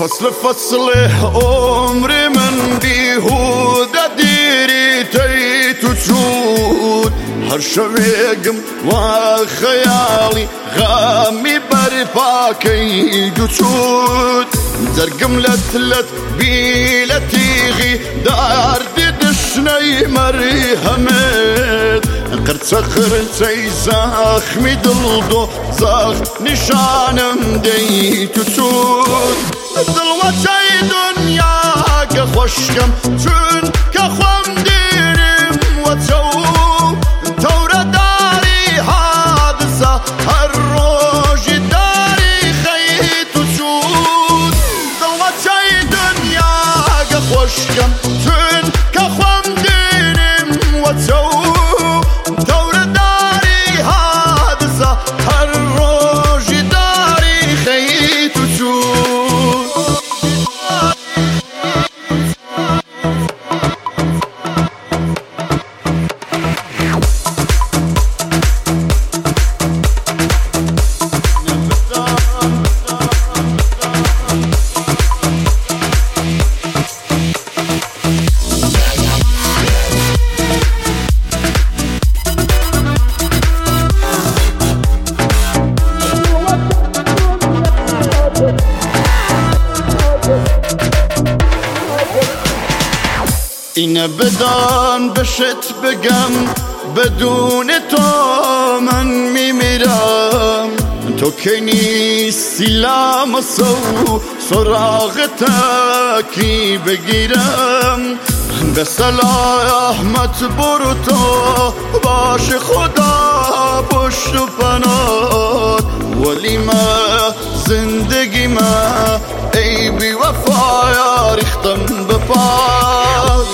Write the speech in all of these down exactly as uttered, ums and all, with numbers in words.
فصل فصل عمر من بیهوده دیری تی تو چود هر شویگم و خیالی غامی بر پاکی جو چود زرگم لت لت بیلتیغی دردی دشنی مرهمت قرص قرصی زخمی دلدو زخ نشانم دی تو چود دلوچه دنیا که خوشکم چون که خوام دیرم و تو تور داری حادثه هر روز داری خی تو چود دلوچه دنیا که خوشکم چون که خوام دیرم و تو اینه بدان بشت بگم بدون تو من میمیرم تو که نیستی لامسو سراغ تکی بگیرم به سلامت برو تو باش خدا پشت و پنات ولی ما زندگی ما ای بی وفا ریختم به پای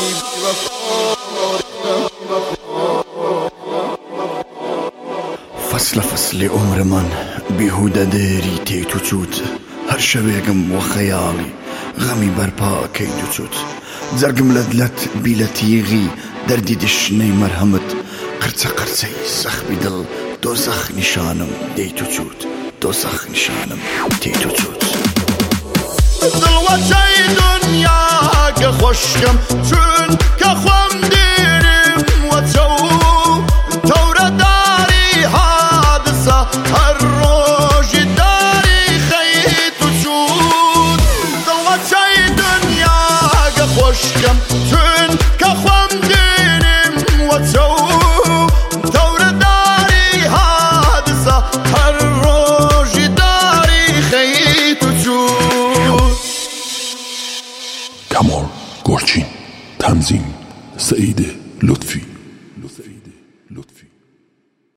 فصل فصل عمر من بیهوده دیری تی تو چود هر شویگم و خیالی غمی برپا کی تو چود زرگم لدلت بیلتیغی دردی دشنی مرهمت قرصه قرصه زخمی دل دوزخ نشانم دی تو چود دوزخ نشانم تی تو چود دلوچه دنیا که خوشکم چون که خوام دیرم و تو تور داری حادثه هر روز داری خی تو چود دلوچه دنیا که خوشکم چون که خوام دیرم و تو تور داری حادثه هر روز داری خی تو چود. کمال گرچین، تنظیم سعید لطفی.